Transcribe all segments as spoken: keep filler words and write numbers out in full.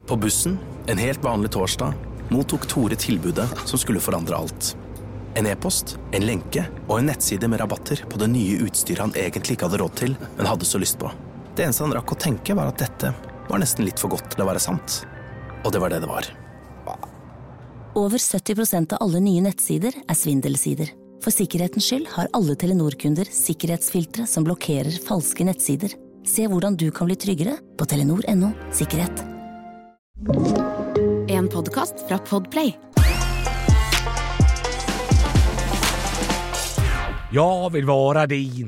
På bussen, en helt vanlig torsdag, mottok Tore tilbudet som skulle forandre alt. En e-post, en lenke og en nettside med rabatter på det nye utstyret han egentlig ikke hadde råd til, men hadde så lyst på. Det eneste han rakk å tenke var at dette var nesten litt for godt til å være sant. Og det var det det var. Over sytti prosent av alle nye nettsider er svindelsider. For sikkerhetens skyld har alle Telenor-kunder sikkerhetsfiltre som blokkerer falske nettsider. Se hvordan du kan bli tryggere på telenor punktum no sikkerhet. En podcast fra Podplay. Jag vill vara din,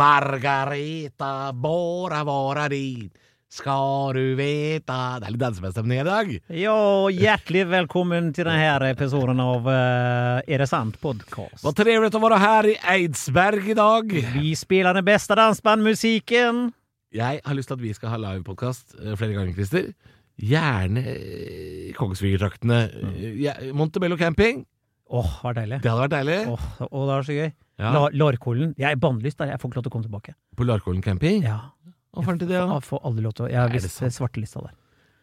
Margareta, bara vara din. Ska du veta. Det är lite dansbestemning i dag. Ja, hjärtligt välkommen till den här episoden av uh, Är det sant podcast. Vad trevligt att vara här i Eidsberg idag. Vi spelar den bästa dansbandmusiken. Jeg har lyst til at vi skal ha live-podcast uh, flere ganger, Christer. Gjerne uh, Kongsvigertraktene. Uh, ja, Montebello camping. Åh, oh, var deilig. Det hadde vært deilig. Åh, oh, oh, det var så gøy. Ja. La, Larkollen. Jeg er bandlyst der. Jeg får ikke lov til å komme tilbake. På Larkollen camping? Ja. Hvorfor til det, da? Jeg får aldri lov til å... Jeg har visst svartelista der.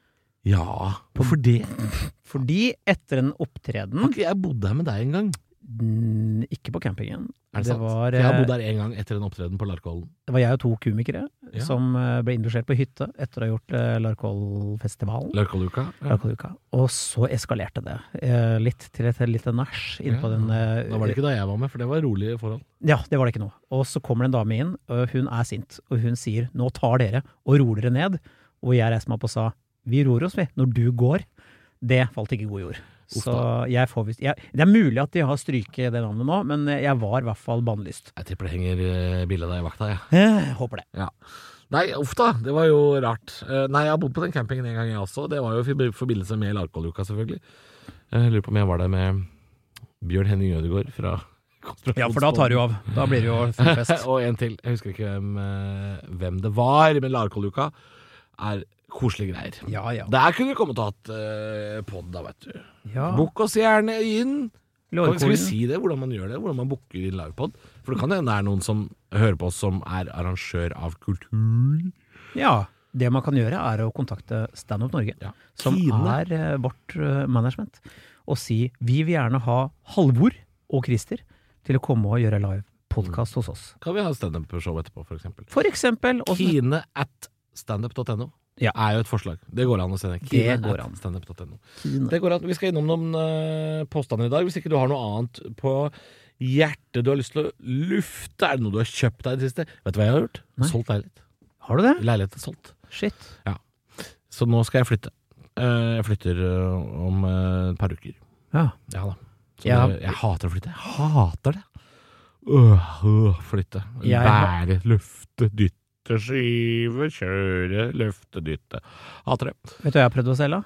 Ja, hvorfor det? Fordi etter en opptreden... Har ikke jeg bodd der med deg en gang? Mm, ikke på campingen. Er det, det sant? Var, jeg har bodd der en gang etter en opptreden på Larkollen. Det var jeg og to komikere ja. som ble indosjert på hytte etter å ha gjort uh, Larkollfestivalen. Larkolluka. Ja. Larkolluka. Og så eskalerte det uh, litt til et lite nach inn på ja. den... Uh, da var det ikke da jeg var med, for det var rolige forhold. Ja, det var det ikke nå. Og så kommer det en dame inn, og hun er sint, og hun sier, nå tar dere og ror dere ned. Og jeg reiste meg opp og sa, vi ror oss vi, når du går. Det falt ikke i god jord. Så jeg får vist, jeg, det er mulig at de har stryket det navnet nå, men jeg var i hvert fall bandlyst. Jeg tipper det henger uh, bildet der i vakta, ja. Jeg håper det. Ja. Nei, uff da, det var jo rart. Uh, nei, jeg har bodd på den campingen en gang jeg også. Det var jo i forbindelse med Larkolluka, selvfølgelig. Jeg lurer på om jeg var der med Bjørn Henning Ødegård fra Ja, for da tar du av. Da blir det jo fest. Og en til. Jeg husker ikke hvem, uh, hvem det var, men Larkolluka er koselige greier. Ja, ja. Der kunne vi kommet til å ha hatt uh, podd da, vet du. Ja. Bokk oss gjerne inn. Larkollen. Skal vi si det, hvordan man gjør det? Hvordan man booker inn livepodd? For det kan hende det er noen som hører på oss som er arrangør av kultur. Ja, det man kan gjøre er å kontakte Stand Up Norge, ja. som Kine. er uh, vårt uh, management, og si, vi vil gjerne ha Halvor og Christer til å komme og gjøre live podcast hos oss. Kan vi ha stand-up-show etterpå, for eksempel? For eksempel. Også... Kine at standup punktum no. Ja. Er jo et forslag. Det går an å sende. Kine det går an. standup punktum no. Det går an. Vi skal innom noen uh, påstander i dag. Hvis ikke du har noe annet på hjertet du har lyst til å lufte. Er det noe du har kjøpt deg i det siste? Vet du hva jeg har gjort? Nei. Solgt leilighet. Har du det? Leilighet er solgt. Shit. Ja. Så nå skal jeg flytte. Uh, jeg flytter uh, om uh, et par uker. Ja. Ja da. Så ja. det, jeg hater å flytte. Jeg hater det. Øh, øh, flytte. Jeg... Bære, løfte, dytte. Skive, kjøre, løfte, dytte. Hater det. Vet du hva jeg har prøvd å selge?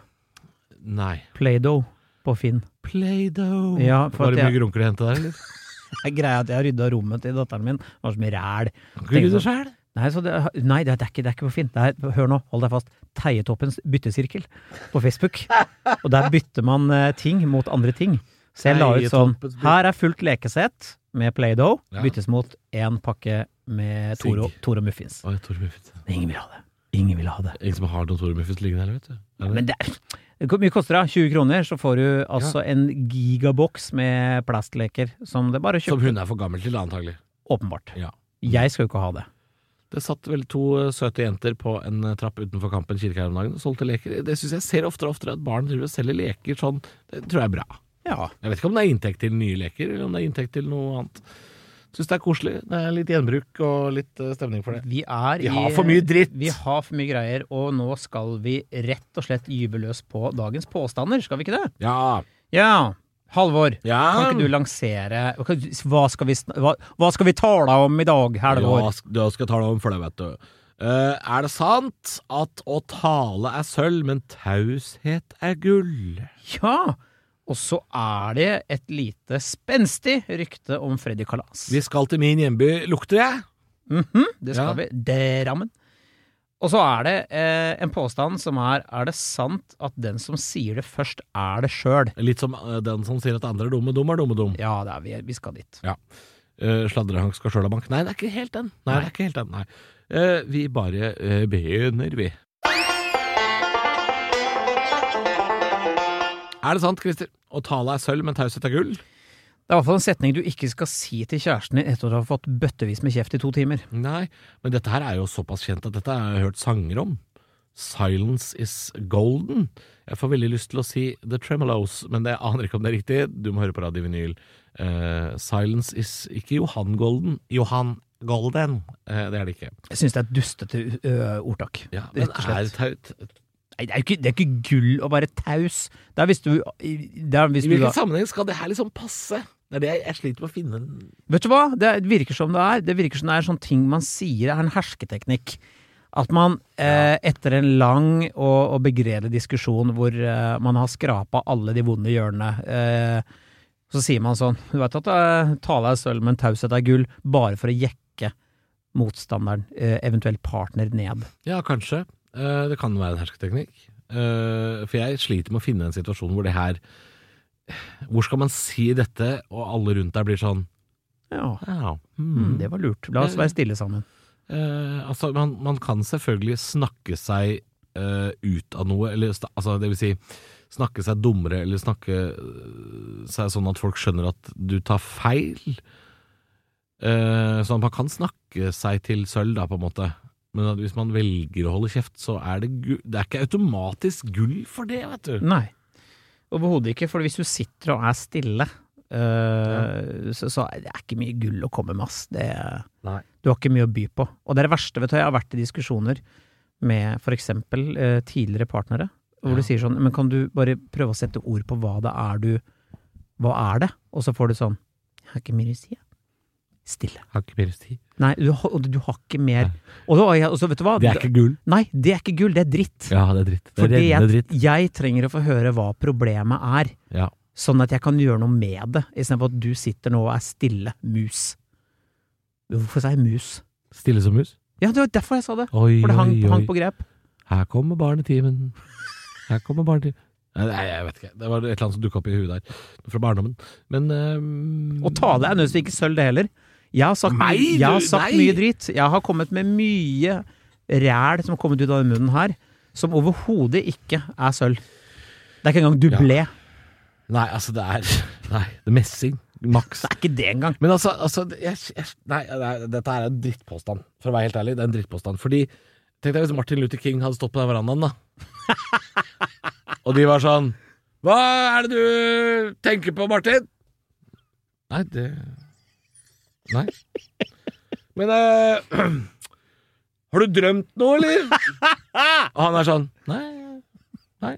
Nei. Play-Doh på Finn. Play-Doh. Ja, var det mye jeg... grunker å hente der, eller? Det er greia at jeg har ryddet rommet til datteren min. Det var så mye ræl. Kan du rydde selv? Nei, så det, nei det, er ikke, det er ikke på Finn. Det er, hør nå, hold deg fast. Teietoppens byttesirkel på Facebook. Og der bytter man uh, ting mot andre ting. Så jeg la ut sånn, her er fullt lekesett med Play-Doh, ja. Byttes mot en pakke med Toro, Toro Muffins. Oi, Toro Muffins. Ingen vil ha det. Ingen vil ha det. Ingen som har noen Toro Muffins liggende her, vet du. Ja, men det er, hvor mye koster det? tjue kroner, så får du altså ja. En gigaboks med plastleker som det bare kjøper. Som hun er for gammel til, antagelig. Åpenbart. Ja. Jeg skal jo ikke ha det. Det satt vel to søte jenter på en trapp utenfor Kampen kirke her om dagen og solgte leker. Det synes jeg ser oftere og oftere at barn driver og selger leker sånn. Det tror jeg er bra. Ja. Jeg vet ikke om det er inntekt til nye leker, eller om det er inntekt til noe annet. Synes det er koselig. Det er litt gjenbruk og litt uh, stemning for det. Vi, er vi i, har for mye dritt. Vi har for mye greier, og nå skal vi rett og slett gyve løs på dagens påstander, skal vi ikke det? Ja. Ja. Halvor, ja. Kan ikke du lansere, hva skal vi, hva, hva skal vi tale om i dag, Halvor? Ja, da skal jeg tale om for deg, vet du. Uh, er det sant at å tale er sølv, men taushet er gull? Ja, og så er det et lite spenstig rykte om Freddy Kalas. Vi skal til min hjemby, lukter jeg? Mhm, det skal ja. vi, Drammen. Og så er det eh, en påstand som er, er det sant at den som sier det først er det selv? Litt som uh, den som sier at andre er dumme, dum er dumme, dum. Ja, det er vi, vi skal dit. Ja. Uh, Sladrehank skal sjøl ha bank. Nei, det er ikke helt den. Nei, Nei. det er ikke helt den, nei. Uh, vi bare uh, begynner, vi. Er det sant, Christer? Å tale er sølv, men taushet er gull? Det er i hvert fall en setning du ikke skal si til kjæresten din etter at du har fått bøttevis med kjeft i to timer. Nei, men dette her er jo såpass kjent at dette har jeg hørt sanger om. Silence is golden. Jeg får veldig lyst til å si The Tremolos, men jeg aner ikke om det er riktig. Du må høre på Radio Vinyl. Uh, silence is ikke Johan Golden. Johan Golden. Uh, det er det ikke. Jeg synes det er et dustete uh, ordtak. Ja, men er det taut? Nei, det er jo ikke, det er ikke gull å være taus. Det er hvis du... Det er hvis I hvilken du, sammenheng skal det her liksom passe? Det er det jeg, jeg sliter med å finne. Vet du hva? Det virker som det er. Det virker som det er sånn ting man sier er en hersketeknikk. At man eh, etter en lang og, og begredelig diskusjon hvor eh, man har skrapet alle de vonde hjørnene, eh, så sier man sånn, du vet at eh, tale er sølv, men taushet er gull, bare for å jekke motstanderen, eh, eventuelt partner, ned. Ja, kanskje. Uh, det kan være en hersketeknikk. Uh, for jeg sliter med å finne en situasjon hvor det her hvor skal man si dette, og alle rundt der blir sånn ja, ja hmm. mm, det var lurt. La oss være stille sammen. Uh, altså, man, man kan selvfølgelig snakke seg uh, ut av noe, eller altså, det vil si snakke seg dummere, eller snakke uh, seg sånn at folk skjønner at du tar feil. Uh, sånn at man kan snakke seg til sølv da, på en måte. Men hvis man velger å holde kjeft, så er det gull. Det er ikke automatisk gull for det, vet du. Nei, overhodet ikke, for hvis du sitter og er stille, øh, ja. så, så er det ikke mye gull å komme med, ass. Det, du har ikke mye å by på. Og det er det verste, vet du, jeg har vært i diskusjoner med for eksempel øh, tidligere partnere, hvor ja. Du sier sånn, men kan du bare prøve å sette ord på hva det er du, hva er det? Og så får du sånn, jeg har ikke mye å si, jeg. Stille. Har ikke mer tid. Nei, du, du, du har ikke mer. Og, da, og så vet du hva? Det er ikke gull. Nei, det er ikke gull, det er dritt. Ja, det er dritt. Det er Fordi jeg, dritt. jeg trenger å få høre hva problemet er, ja. Sånn at jeg kan gjøre noe med det, i stedet for at du sitter nå og er stille mus. Hvorfor sier jeg mus? Stille som mus? Ja, det var derfor jeg sa det. Oi, for det hang, oi, oi. hang på grep. Her kommer barnetimen. Her kommer barnetimen. Nei, jeg vet ikke. Det var et eller annet som dukket opp i huet der. Fra barndommen. Men... Um... Og tale er nødvendigvis ikke sølv det heller. Jeg har sagt, nei, jeg har sagt nei. mye dritt. Jeg har kommet med mye ræl som har kommet ut av den munnen her, som overhodet ikke er sølv. Det er ikke engang dublé. Ja. Nei, altså det er... Nei, det er messing. Max. Det er ikke det engang. Men altså, altså jeg, jeg, nei, nei, dette er en drittpåstand. For å være helt ærlig, det er en drittpåstand. Fordi, tenk deg hvis Martin Luther King hadde stått på den verandaen da. Og de var sånn, hva er det du tenker på, Martin? Nei, det... Nei. Men uh, har du drømt noe, eller? Og han er sånn, nei, nei.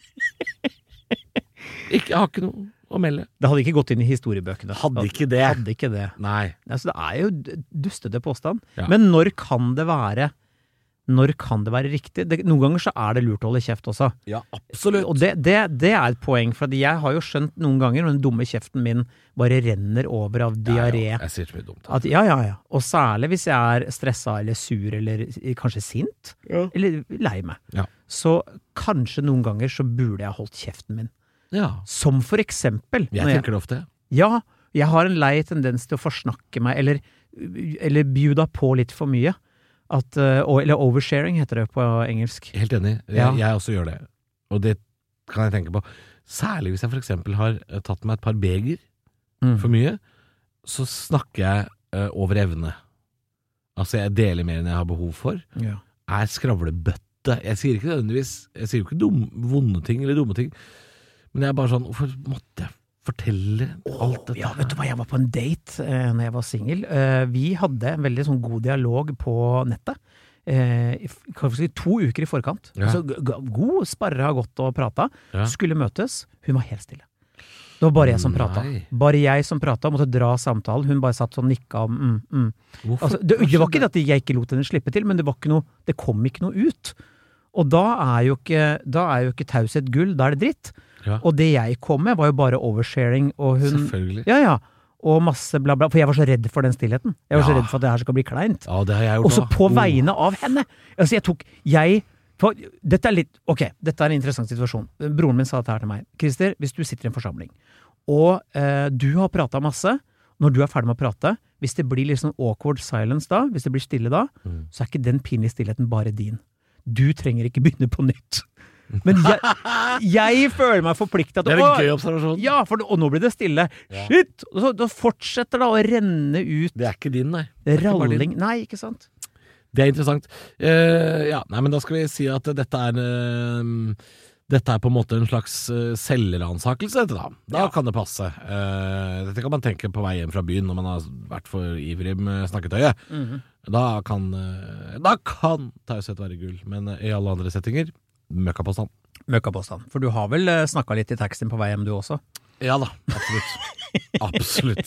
Ikke, jeg har ikke noe å melde. Det hadde ikke gått inn i historiebøkene. Hadde ikke det. Hadde ikke det. Nei. Altså, det er jo dustete påstand. Ja. Men når kan det være Når kan det være riktig? Det, noen ganger så er det lurt å holde kjeft også. Ja, absolutt. Og det, det, det er et poeng, for jeg har jo skjønt noen ganger når den dumme kjeften min bare renner over av diaré. Ja, ja. Jeg sier så mye dumt. At, ja, ja, ja. Og særlig hvis jeg er stresset eller sur eller kanskje sint, ja. Eller lei meg. Ja. Så kanskje noen ganger så burde jeg holdt kjeften min. Ja. Som for eksempel. Jeg tenker det ofte. Ja, jeg har en lei tendens til å forsnakke meg, eller, eller bjuda på litt for mye. At, eller oversharing heter det på engelsk. Helt enig. Jeg, ja. jeg også gjør det. Og det kan jeg tenke på. Særlig hvis jeg for eksempel har tatt meg et par beger mm. for mye, så snakker jeg uh, over evne. Altså jeg deler mer enn jeg har behov for. Ja. Er skravlebøtte. Jeg sier ikke nødvendigvis, jeg sier jo ikke dum, vonde ting eller dumme ting, men jeg er bare sånn, hvorfor måtte jeg fortelle alt dette? Ja, vet du hva, jeg var på en date eh, når jeg var single. Eh, vi hadde en veldig sånn god dialog på nettet. Eh, si, to uker i forkant. Ja. Så god sparre har gått og pratet. Ja. Skulle møtes. Hun var helt stille. Det var bare jeg som pratet. Nei. Bare jeg som pratet, måtte dra samtalen. Hun bare satt sånn nikka. Mm, mm. Altså, det, det var ikke at jeg ikke lot henne slippe til, men det var ikke noe, det kom ikke noe ut. Og da er jo ikke, da er jo ikke taushet gull, da er det dritt. Ja. Og det jeg kom med var jo bare oversharing, og hun... Selvfølgelig. Ja, ja. Og masse bla bla, for jeg var så redd for den stillheten. Jeg var ja. så redd for at det her skal bli kleint. Ja, det har jeg gjort. Og så på oh. vegne av henne. Altså jeg tok, jeg... For, dette er litt, ok, dette er en interessant situasjon. Broren min sa dette her til meg. Christer, hvis du sitter i en forsamling, og eh, du har pratet masse, når du er ferdig med å prate, hvis det blir litt sånn awkward silence da, hvis det blir stille da, mm. så er ikke den pinlige stillheten bare din. Du trenger ikke begynne på nytt. Men jeg, jeg føler meg forpliktet Det er en gøy observasjon. Ja, for, og nå blir det stille. Ja. Shit! Og så, da fortsetter det å renne ut Det er ikke din, nei. Det er ikke bare din. ralling. Nei, ikke sant? Det er interessant. Eh, ja, nei, men da skal vi si at dette er eh, Dette er på en måte en slags uh, selvransakelse, dette da. Da Ja. kan det passe. Eh, dette kan man tenke på vei hjem fra byen når man har vært for ivrig med snakketøyet. Mhm. Da kan, uh, da kan taushet være gull, men uh, i alle andre settinger, møkkapåstand. Møkkapåstand. For du har vel uh, snakket litt i taxien på vei hjem du også? Ja da, absolutt. Absolutt.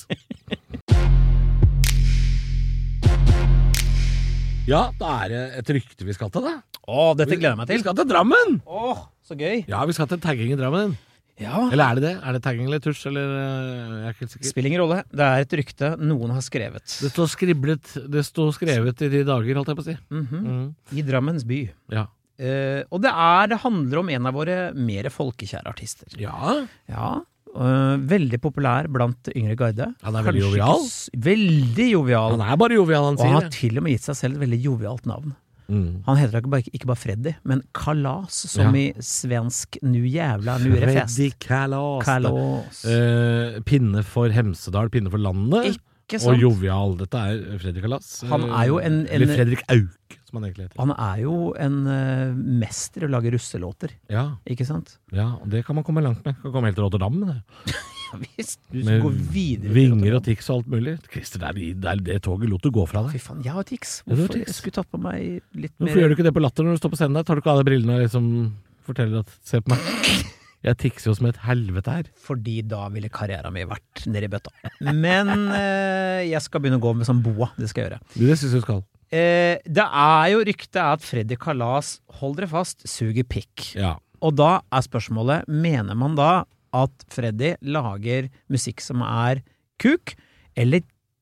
Ja, da er det et rykte vi skal til, da. Å, dette gleder jeg meg Vi til. skal til Drammen! Åh, så gøy. Ja, vi skal til tagging i Drammen. Ja. Eller er det det? Er det tagging eller tusj, eller uh, jeg er ikke helt sikker. Spiller ingen rolle. Det er et rykte noen har skrevet. Det står skriblet, det står skrevet i de dager, holdt jeg på å si. Mhm. Mm. I Drammens by. Ja. Eh, og det, er, det handler om en av våre mer folkekjære artister. Ja. Ja, øh, veldig populær blant yngre garde. Han er veldig Kanskje jovial. ikke s- Veldig jovial. Han er bare jovial, han og han sier har det. til og med gitt seg selv et veldig jovialt navn. Mm. Han heter ikke bare, ikke bare Freddy, men Kalas, som Ja. i svensk nu jævla, nu er det fest. Freddy Kalas. Kalas. Eh, pinne for Hemsedal, pinne for landet. Ikke Og sant? jovial. Dette er Freddy Kalas. Han er jo en- en- Eller Fredrik Auk, som han egentlig heter. Han er jo en øh, mester i å lage russelåter, Ja, ikke sant? ja, og det kan man komme langt med. Kan komme helt til Rotterdam med det. Ja, visst, du Med går videre. til vinger Rotterdam. og tics og alt mulig. Christer, det, er, det, er, det toget lot du gå fra Fy deg. faen, jeg har tics. Ja, du har Hvorfor tics. jeg skulle tatt på meg litt Hvorfor mer gjør du ikke det på Latter når du står på scenen der? Tar du ikke av deg brillene og liksom forteller at se på meg? Jeg tikser jo som et helvete her. Fordi da ville karrieren min vært nede i bøtta. Men eh, jeg skal begynne å gå med sånn boa, det skal jeg gjøre. Du, det synes jeg du skal. Eh, det er jo ryktet at Freddy Kalas, hold dere fast, suger pikk. Ja. Og da er spørsmålet, mener man da at Freddy lager musikk som er kuk, eller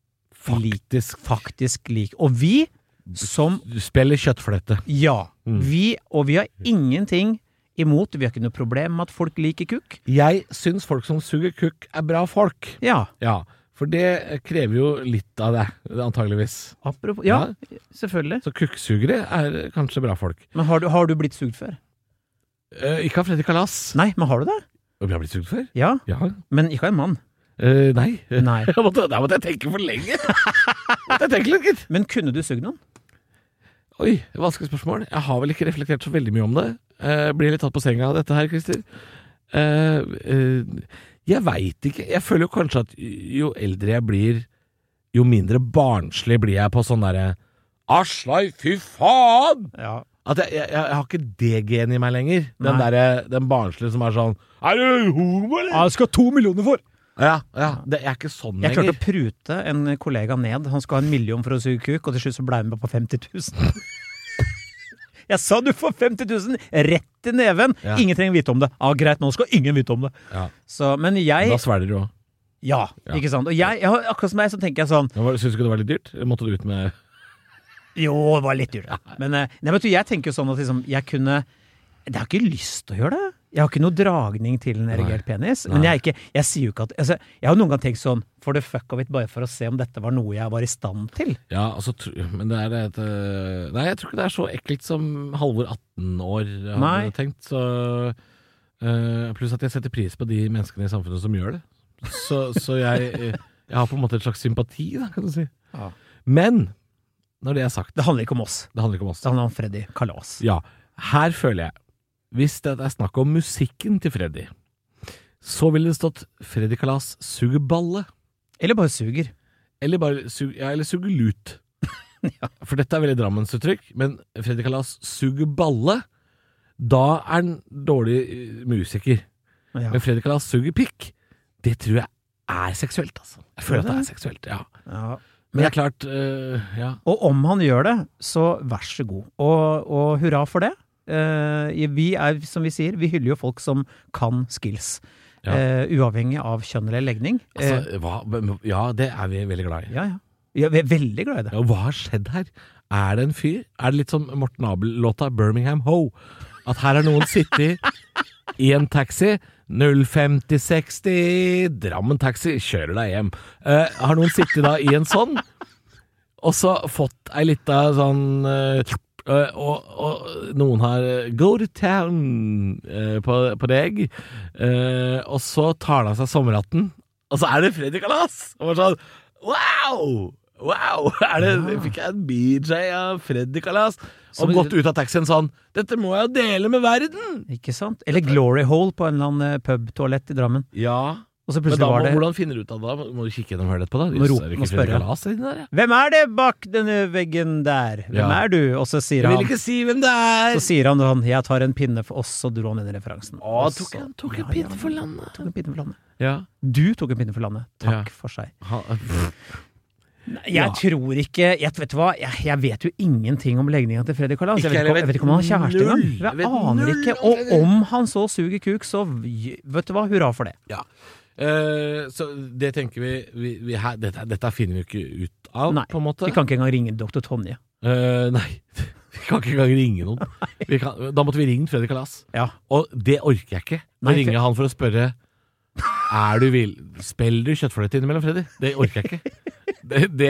Faktisk. faktisk lik? Og vi som, Du spiller kjøttflette. ja, Mm. vi, og vi har ingenting imot, vi har ikke noe problem med at folk liker kuk. Jeg synes folk som suger kukk er bra folk. Ja, Ja, for det krever jo litt av deg, antageligvis. apropos, ja, selvfølgelig. Så kukksugere er kanskje bra folk. Men har du, har du blitt sugd før? Eh, ikke av Freddy Kalas. Nei, men har du det? Vi har blitt sugd før? Ja, Ja. men ikke av en mann. Eh, nei. Nei. Jeg måtte, da måtte jeg tenke for lenge. måtte jeg tenke litt, gitt. Men kunne du sugd noen? Oi, vanskelig spørsmål. Jeg har vel ikke reflektert så veldig mye om det. Eh, blir litt tatt på senga av dette her, Christer. Eh, eh, jeg veit ikke. Jeg føler jo kanskje at jo eldre jeg blir, jo mindre barnslig blir jeg på sånn derre Aslai, fy faen! Ja. At jeg, jeg, jeg har ikke det genet i meg lenger. Den, Nei. der, den barnslige som er sånn Er du homo, eller? Jeg skal ha to millioner for! Ja, ja. Det, jeg er ikke sånn Jeg klarte lenger. å prute en kollega ned. Han skal ha en million for å suge kuk, og til slutt så ble han med på femti tusen. Jeg sa du får femti tusen rett i neven! Ja. Ingen trenger vite om det. Ja, greit, nå skal ingen vite om det. Ja. Så, men jeg Da svelger du òg. Ja, Ja. ikke sant. Og jeg, jeg har- akkurat som meg, så tenker jeg sånn Syns du ikke det var litt dyrt? Måtte du ut med Jo, det var litt dyrt. Men eh, nei, vet du, jeg tenker jo sånn at liksom, jeg kunne Jeg har ikke lyst til å gjøre det. Jeg har ikke noe dragning til en erigert penis. Men Nei. jeg, er ikke, jeg sier jo ikke at altså, Jeg har noen gang tenkt sånn for the fuck of it, bare for å se om dette var noe jeg var i stand til. Ja, altså, tr- men det er et øh, Nei, jeg tror ikke det er så ekkelt som Halvor atten år hadde Nei. tenkt. Så øh, pluss at jeg setter pris på de menneskene i samfunnet som gjør det. Så, så jeg, jeg har på en måte et slags sympati, da, kan du si. Ja. Men når det er sagt, Det handler ikke om oss. det handler ikke om oss. Det handler om Freddy Kalas. Ja, her føler jeg hvis det er snakk om musikken til Freddy, så ville det stått Freddy Kalas suger balle. Eller bare suger. Eller bare sug, ja, eller suger lut. For dette er veldig Drammensuttrykk, men Freddy Kalas suger balle, da er han dårlig eh, musiker. Ja. Men Freddy Kalas suger pikk, det tror jeg er seksuelt, altså. Jeg føler at det det? er seksuelt, ja. Ja. Men det er klart, øh, ja. Og om han gjør det, så vær så god. Og, og hurra for det. Eh, vi er, som vi sier, vi hyller jo folk som kan skills. Ja. Eh, uavhengig av kjønn eller legning. Eh, Altså, hva, ja, det er vi veldig glad i. ja, ja. Ja, vi er veldig glad i det. Ja, hva har skjedd her? Er det en fyr? Er det litt som Morten Abel-låta Birmingham Ho? At her har noen sittet i en taxi, null femti seksti, Drammen taxi, kjører deg hjem. Eh, har noen sittet da i en sånn, og så fått ei lita sånn eh, Uh, og, og noen har go to town uh, på, på deg, uh, og så tar han seg sommerhatten, og så er det Freddy Kalas. Og bare sånn, wow! Wow! Er det, fikk jeg en B J av Freddy Kalas? Og gått ut av taxien sånn, dette må jeg jo dele med verden! Ikke sant? Eller Glory Hole på en eller annen pub-toalett i Drammen. Ja, og så men da må, var det... hvordan finner du ut av det? Må du kikke gjennom hølet på det? Må rope og spørre. Der, ja. Hvem er det bak denne veggen der? Hvem ja. er du? Og så sier han... Jeg vil ikke si hvem det er! Så sier han sånn, jeg tar en pinne for oss, og dro han den referansen. Å, tok, så, tok en ja, pinne for landet. Tok en pinne for landet. Ja. Du tok en pinne for landet. Takk ja. for seg. Ha, jeg ja. tror ikke jeg, vet du hva, jeg, jeg vet jo ingenting om legningen til Freddy Kalas. Jeg, jeg, jeg vet ikke om han har kjæreste engang. Jeg, jeg aner null, ikke. Og om han så suger kuk, så vet du hva, hurra for det. Ja. Uh, så det tenker vi, vi, vi her, dette, dette finner vi jo ikke ut av, nei, på en måte. Vi kan ikke engang ringe doktor Tonje. Uh, nei, vi kan ikke engang ringe noen. Vi kan, da måtte vi ringe Freddy Kalas. Ja. Og det orker jeg ikke. Da ringer jeg han for å spørre, er du vill? Spiller du kjøttfløyte innimellom, Freddy? Det orker jeg ikke. Det, det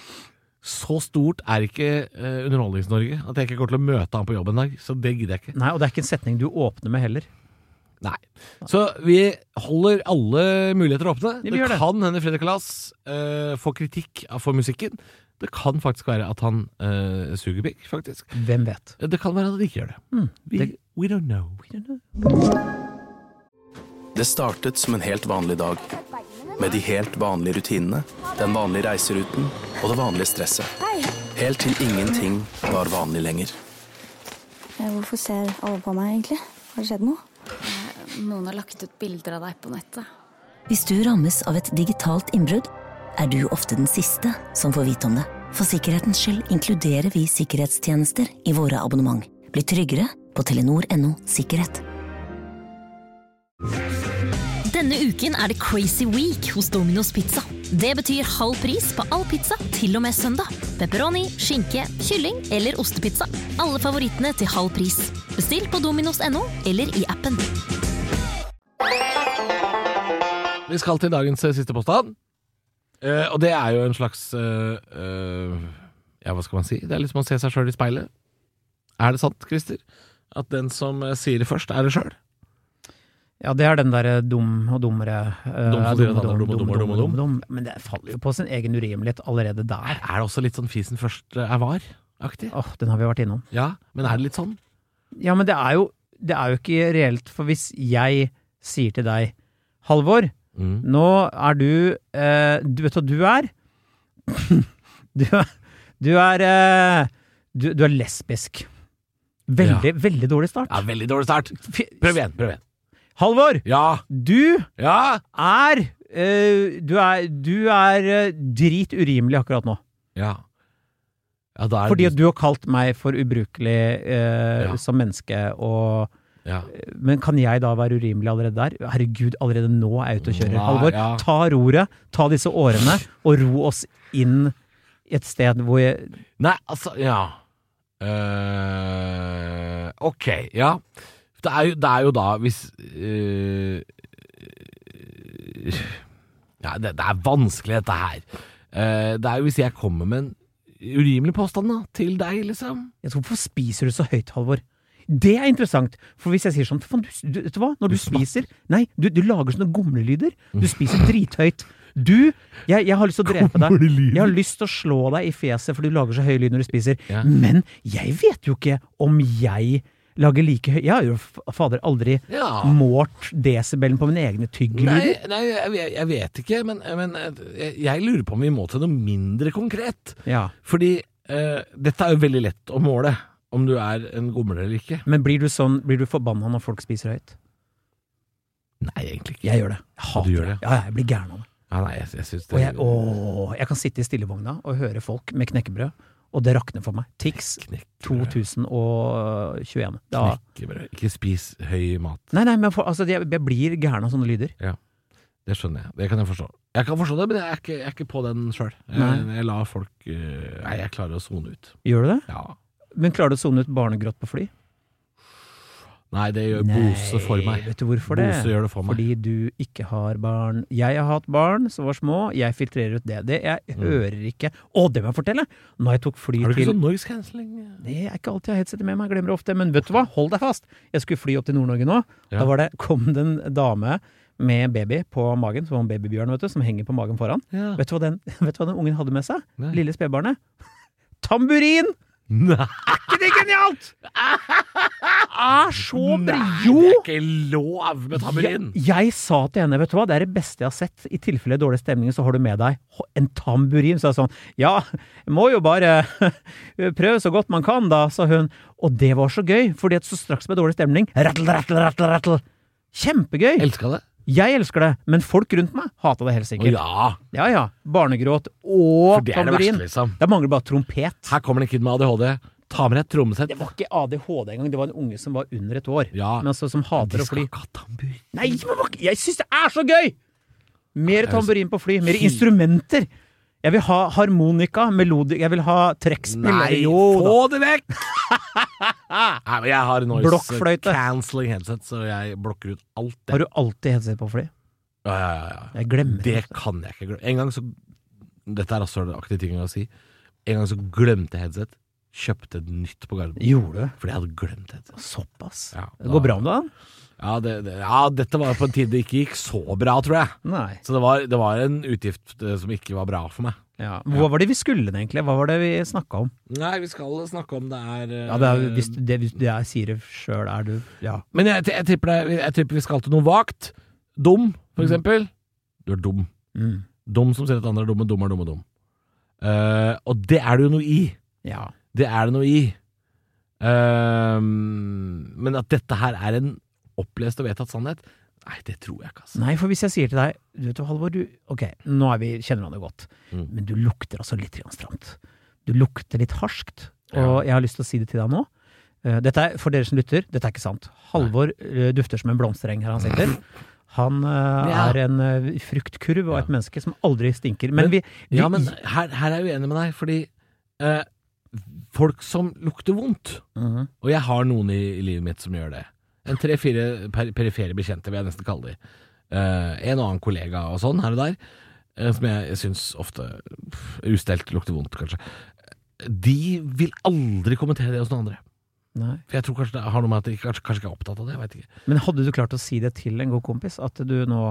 så stort er ikke uh, Underholdnings-Norge at jeg ikke går til å møte han på jobb en dag. Så det gidder jeg ikke. Nei, og det er ikke en setning du åpner med heller. Nei. Så vi holder alle muligheter åpne. Ja, det kan hende Freddy Kalas uh, får kritikk for musikken. Det kan faktisk være at han uh, suger pikk, faktisk. Hvem vet? Det kan være at han ikke gjør det. Mm, we, det... we don't know. We don't know. Det startet som en helt vanlig dag, med de helt vanlige rutinene, den vanlige reiseruten og det vanlige stresset. Helt til ingenting var vanlig lenger. Hvorfor ser alle på meg egentlig? Har det skjedd noe? Noen har lagt ut bilder av deg på nettet. Hvis du rammes av et digitalt innbrudd, er du ofte den siste som får vite om det. For sikkerhetens skyld inkluderer vi sikkerhetstjenester i våre abonnement. Bli tryggere på telenor punktum no sikkerhet. Denne uken er det Crazy Week hos Domino's Pizza. Det betyr halv pris på all pizza til og med søndag. Pepperoni, skinke, kylling eller ostepizza. Alle favorittene til halv pris. Bestill på dominos punktum no eller i appen. Vi skal til dagens uh, siste påstand. Uh, og det er jo en slags uh, uh, ja, hva skal man si? Det er litt som å se seg selv i speilet. Er det sant, Christer? At den som uh, sier det først, er det selv? Ja, det er den der dum og dummere uh, dum, dum, dum, dum, dum, dum, dum, dum. Men det faller jo på sin egen urimelighet allerede der. Er det også litt sånn fisen først er var-aktig? Åh, oh, den har vi vært innom. Ja, men er det litt sånn? Ja, men det er jo, det er jo ikke reelt, for hvis jeg sier til deg, Halvor, mm. nå er du, uh, du vet hva du er? du er, du er, uh, du, du er lesbisk. Veldig, ja. veldig dårlig start. Ja, veldig dårlig start. Prøv igjen, prøv igjen. Halvor, ja. du ja. er uh, du er, du er uh, drit urimelig akkurat nå. Ja. Ja, da er Fordi det... at du har kalt meg for ubrukelig uh, ja. som menneske, og, ja. men kan jeg da være urimelig allerede der? Herregud, allerede nå er jeg ute og kjører. Nei, Halvor, ja. ta roret, ta disse årene, og ro oss inn et sted hvor jeg... Nei, altså, ja. Uh, ok, ja. Det er, jo, det er jo da hvis uh, ja, det, det er vanskelig dette her. Uh, det er jo hvis jeg kommer med en urimelig påstand da, til deg, liksom. Jeg tror, hvorfor spiser du så høyt, Halvor? Det er interessant, for hvis jeg sier sånn, du, du, vet du hva, når du, du spiser, nei, du, du lager sånne gomlelyder, du spiser drithøyt. Du, jeg, jeg har lyst til å drepe deg. Jeg har lyst til å slå deg i fjeset, for du lager så høy lyd når du spiser. Ja. Men jeg vet jo ikke om jeg lager like høy. Jeg har jo fader aldri ja. målt decibelen på mine egne tyggelyder. Nei, nei jeg, jeg vet ikke, men, men jeg, jeg lurer på om vi må til noe mindre konkret. Ja. Fordi uh, dette er jo veldig lett å måle, om du er en gomler eller ikke. Men blir du sånn, blir du forbannet når folk spiser høyt? Nei, egentlig ikke. Jeg gjør det. Jeg hater gjør det. Ja, jeg blir gæren av det. Ja, nei, jeg, jeg synes det... Og jeg, åh, jeg kan sitte i stillevogna og høre folk med knekkebrød, og det rakner for meg. Tix to tusen tjueen. Da... Knekkebrød. Ikke spis høy mat. Nei, nei, men for, altså, jeg, jeg blir gæren av sånne lyder. Ja, det skjønner jeg. Det kan jeg forstå. Jeg kan forstå det, men jeg er ikke, jeg er ikke på den selv. Jeg, jeg lar folk... Uh, nei, jeg klarer å zone ut. Gjør du det? Ja. Men klarer du å zone ut barnegrått på fly? Nei, det gjør Bose for meg. Vet du hvorfor det? Bose gjør det for meg. Fordi du ikke har barn. Jeg har hatt barn som var små, jeg filtrerer ut det. Det jeg mm. hører ikke. Å, det må jeg fortelle! Når jeg tok fly til... Har du ikke til... sånn noise cancelling? Det er ikke alltid jeg har headsetet med meg, jeg glemmer det ofte. Men vet du hva? Hold deg fast! Jeg skulle fly opp til Nord-Norge nå. Ja. Da var det, kom det en dame med baby på magen, som var en babybjørn, vet du, som henger på magen foran. Ja. Vet du hva den, vet du hva den ungen hadde med seg? Nei. Lille spedbarnet? Tamburin! Nei. Er ikke det genialt? Er så bra. Jo. Det er ikke lov med tamburin. Jeg, jeg sa til henne, vet du hva, det er det beste jeg har sett. I tilfelle dårlig stemning, så har du med deg en tamburin. Så jeg sånn, ja, jeg må jo bare prøve så godt man kan da, sa hun. Og det var så gøy, fordi at så straks med dårlig stemning, rattle, rattle, rattle, rattle. Kjempegøy. Elsker det. Jeg elsker det, men folk rundt meg hater det helt sikkert. Ja. Ja, ja. Barnegråt og det tamburin. Det, liksom. det mangler bare trompet. Her kommer det en kid med A D H D. Ta med deg et trommesett. Det var ikke A D H D engang, det var en unge som var under et år. Ja. Men altså, som hater å fly. De skal ikke ha tamburin. Nei, jeg synes det er så gøy! Mer tamburin på fly, mer instrumenter. Jeg vil ha harmonika, melodi, jeg vil ha trekkspiller. Nei, få det vekk! Nei, men jeg har noise cancelling headset, så jeg blokker ut alt det. Har du alltid headset på fly? Ja, ja, ja. ja. Jeg glemmer det. Det kan jeg ikke glemme. En gang så, dette er også aktive ting å si, en gang så glemte jeg headset, kjøpte et nytt på Garden. Gjorde du? Fordi jeg hadde glemt headset. Såpass. Ja, da, det går bra om det, da? Ja, det, det, ja, dette var på en tid det ikke gikk så bra, tror jeg. Nei. Så det var, det var en utgift som ikke var bra for meg. Ja. Hva var det vi skulle egentlig? Hva var det vi snakket om? Nei, vi skal snakke om det er... Ja, det er, hvis det, hvis det jeg sier det selv, er du... Ja. Men jeg, jeg, tipper det, jeg tipper vi skal til noe vagt. Dum, for eksempel. Du er dum. Mm. Dum som sier at andre er dumme, dum er dum og dum. Uh, og det er det jo noe i. Ja. Det er det noe i. Uh, men at dette her er en opplest og vedtatt sannhet, nei, det tror jeg ikke, altså. Nei, for hvis jeg sier til deg, du vet du, Halvor, du, ok, nå er vi, kjenner han det godt, mm. men du lukter altså litt stramt. Du lukter litt harskt, og ja. Jeg har lyst til å si det til deg nå. Uh, dette er, for dere som lytter, dette er ikke sant. Halvor uh, dufter som en blomstereng her han sitter. Han uh, ja. er en uh, fruktkurv og et ja. menneske som aldri stinker. Men, men vi, vi... Ja, men her, her er jeg uenig med deg, fordi uh, folk som lukter vondt, uh-huh. og jeg har noen i, i livet mitt som gjør det. En tre-fire per perifere bekjente, vil jeg nesten kalle de. Uh, en og annen kollega og sånn, her og der, uh, som jeg, jeg synes ofte pff, ustelt lukter vondt, kanskje. De vil aldri kommentere det hos noen andre. Nei. For jeg tror kanskje det har noe med at de kanskje, kanskje ikke er opptatt av det, jeg vet ikke. Men hadde du klart å si det til en god kompis, at du nå...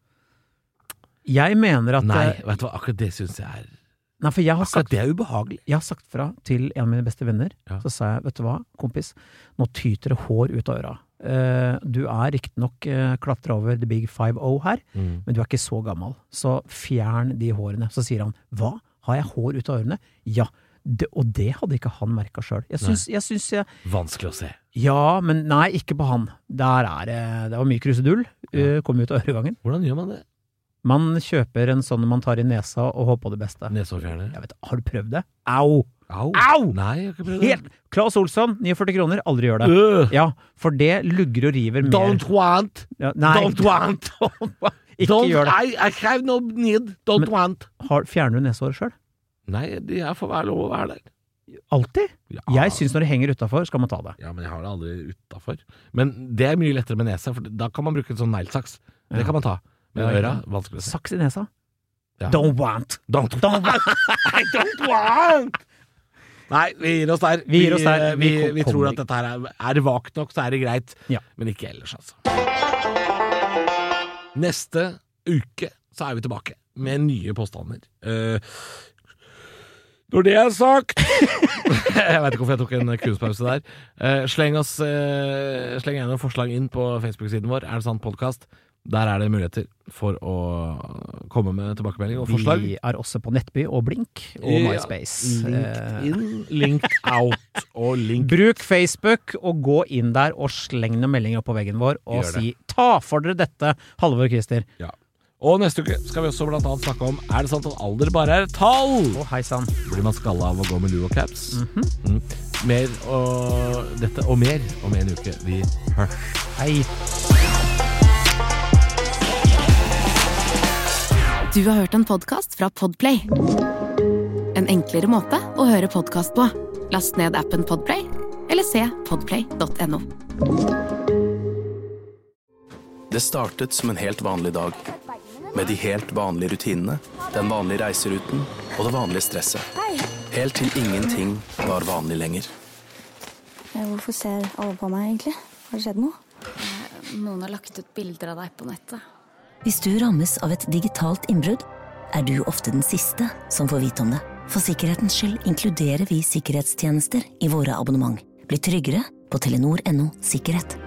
Jeg mener at... Nei, vet du hva, akkurat det synes jeg er... Nei, for jeg har akkurat sagt, det er ubehagelig. Jeg har sagt fra til en av mine beste venner, ja. Så sa jeg, vet du hva, kompis, nå tyter det hår ut av øra. Uh, du er riktig nok uh, klatra over the big five-oh her, mm. men du er ikke så gammel. Så fjern de hårene. Så sier han, hva? Har jeg hår ut av ørene? Ja, det, og det hadde ikke han merket selv. Jeg synes, jeg synes jeg... Vanskelig å se. Ja, men nei, ikke på han. Der er det, det var mye krusedull, ja. uh, kom ut av øregangen. Hvordan gjør man det? Man kjøper en sånn man tar i nesa og håper på det beste. Nesehårfjerner? Jeg vet, har du prøvd det? Au! Au! Au! Nei, jeg har ikke prøvd det. Helt, Claes Olsson, førtini kroner, aldri gjør det. Uh. Ja, for det lugger og river mer. Don't want! Ja, nei, don't want! Ikke don't, gjør det. I, I have no need, don't Men, want. Har, fjerner du nesehåret selv? Nei, jeg får være lov å være der. Alltid? Ja. Jeg synes når det henger utenfor, skal man ta det. Ja, men jeg har det aldri utenfor. Men det er mye lettere med nesa, for da kan man bruke en sånn neglesaks. Det ja. kan man ta. Men ja, øra, vanskelig å se. Saks i nesa? Ja. Don't want. Don't, don't want. I don't want. Nei, vi gir oss der. Vi, gir oss der. vi, vi, vi, vi tror at dette her er, er vakt nok, så er det greit. Ja. Men ikke ellers, altså. Neste uke så er vi tilbake med nye påstander. Uh, når det er sagt jeg vet ikke hvorfor jeg tok en kunstpause der. Uh, sleng oss uh, Sleng gjerne noen forslag inn på Facebook-siden vår. Er det sant podcast? Der er det muligheter for å komme med tilbakemelding og forslag. Vi er også på Nettby og Blink og MySpace. LinkedIn, linked out og link. Bruk Facebook og gå inn der og sleng noen meldinger på veggen vår og si, ta for dere dette, Halvor og Christer. Ja. Og neste uke skal vi også blant annet snakke om, er det sant at alder bare er et tall? Å, hei sann. Blir man skallet av å gå med lue og caps? Mm-hmm. Mm. Mer og dette og mer om en uke. Vi hørs. Hei. Du har hørt en podcast fra Podplay. En enklere måte å høre podcast på. Last ned appen Podplay, eller se podplay punktum no. Det startet som en helt vanlig dag, med de helt vanlige rutinene, den vanlige reiseruten og det vanlige stresset. Helt til ingenting var vanlig lenger. Hvorfor ser alle på meg egentlig? Har det skjedd noe? Noen har lagt ut bilder av deg på nettet. Hvis du rammes av et digitalt innbrudd, er du ofte den siste som får vite om det. For sikkerhetens skyld inkluderer vi sikkerhetstjenester i våre abonnement. Bli tryggere på Telenor punktum no sikkerhet.